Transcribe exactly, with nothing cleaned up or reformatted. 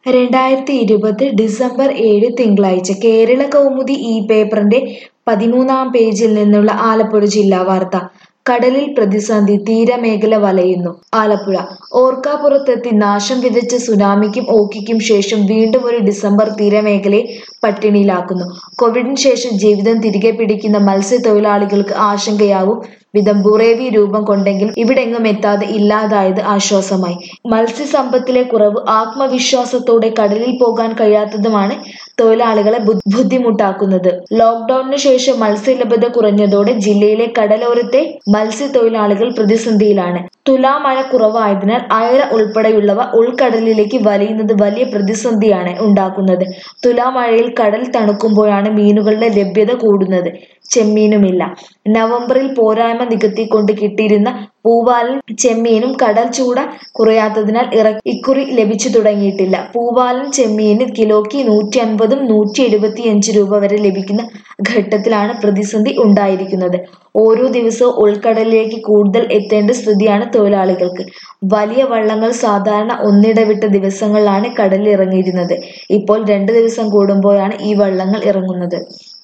രണ്ടായിരത്തി ഇരുപത് ഡിസംബർ ഏഴ് തിങ്കളാഴ്ച കേരള കൗമുദി ഈ പേപ്പറിന്റെ പതിമൂന്നാം പേജിൽ നിന്നുള്ള ആലപ്പുഴ ജില്ലാ വാർത്ത. കടലിൽ പ്രതിസന്ധി, തീരമേഖല വലയുന്നു. ആലപ്പുഴ ഓർക്കാപ്പുറത്തെത്തി നാശം വിതച്ച സുനാമിക്കും ഓഖിക്കും ശേഷം വീണ്ടും ഒരു ഡിസംബർ തീരമേഖലയെ പട്ടിണിയിലാക്കുന്നു. കോവിഡിന് ശേഷം ജീവിതം തിരികെ പിടിക്കുന്ന മത്സ്യത്തൊഴിലാളികൾക്ക് ആശങ്കയാവും വിധം ബുറേവി രൂപം കൊണ്ടെങ്കിലും ഇവിടെങ്ങും എത്താതെ ഇല്ലാതായത് ആശ്വാസമായി. മത്സ്യസമ്പത്തിലെ കുറവ് ആത്മവിശ്വാസത്തോടെ കടലിൽ പോകാൻ കഴിയാത്തതുമാണ് തൊഴിലാളികളെ ബുദ്ധിമുട്ടാക്കുന്നത്. ലോക്ഡൌണിന് ശേഷം മത്സ്യലഭ്യത കുറഞ്ഞതോടെ ജില്ലയിലെ കടലോരത്തെ മത്സ്യത്തൊഴിലാളികൾ പ്രതിസന്ധിയിലാണ്. തുലാമഴ കുറവായതിനാൽ അയല ഉൾപ്പെടെയുള്ളവ ഉൾക്കടലിലേക്ക് വലിയുന്നത് വലിയ പ്രതിസന്ധിയാണ് ഉണ്ടാക്കുന്നത്. തുലാമഴയിൽ കടൽ തണുക്കുമ്പോഴാണ് മീനുകളുടെ ലഭ്യത കൂടുന്നത്. ചെമ്മീനുമില്ല. നവംബറിൽ പോരായ്മ നികത്തിക്കൊണ്ട് കിട്ടിയിരുന്ന പൂവാലൻ ചെമ്മീനും കടൽ ചൂട കുറയാത്തതിനാൽ ഇറ ഇക്കുറി ലഭിച്ചു തുടങ്ങിയിട്ടില്ല. പൂവാലൻ ചെമ്മീന് കിലോയ്ക്ക് നൂറ്റി അൻപതും നൂറ്റി എഴുപത്തിയഞ്ച് രൂപ വരെ ലഭിക്കുന്ന ഘട്ടത്തിലാണ് പ്രതിസന്ധി ഉണ്ടായിരിക്കുന്നത്. ഓരോ ദിവസവും ഉൾക്കടലിലേക്ക് കൂടുതൽ എത്തേണ്ട സ്ഥിതിയാണ് തൊഴിലാളികൾക്ക്. വലിയ വള്ളങ്ങൾ സാധാരണ ഒന്നിടവിട്ട ദിവസങ്ങളിലാണ് കടലിൽ ഇറങ്ങിയിരുന്നത്. ഇപ്പോൾ രണ്ട് ദിവസം കൂടുമ്പോഴാണ് ഈ വള്ളങ്ങൾ ഇറങ്ങുന്നത്.